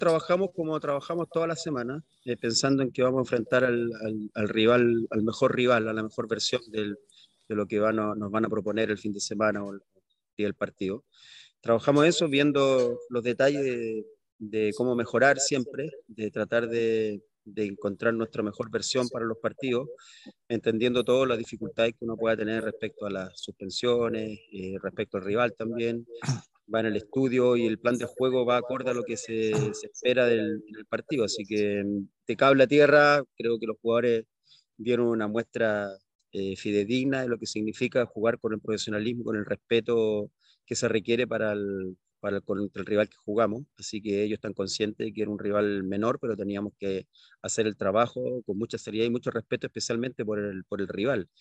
trabajamos como trabajamos toda la semana, pensando en que vamos a enfrentar al rival, al mejor rival, a la mejor versión de lo que nos van a proponer el fin de semana o el día del partido. Trabajamos eso viendo los detalles de cómo mejorar siempre, de tratar de encontrar nuestra mejor versión para los partidos, entendiendo todas las dificultades que uno pueda tener respecto a las suspensiones, respecto al rival también. Va en el estudio y el plan de juego va acorde a lo que se espera del partido. Así que de cable a tierra, creo que los jugadores dieron una muestra fidedigna de lo que significa jugar con el profesionalismo, con el respeto que se requiere contra el rival que jugamos. Así que ellos están conscientes de que era un rival menor, pero teníamos que hacer el trabajo con mucha seriedad y mucho respeto, especialmente por el rival.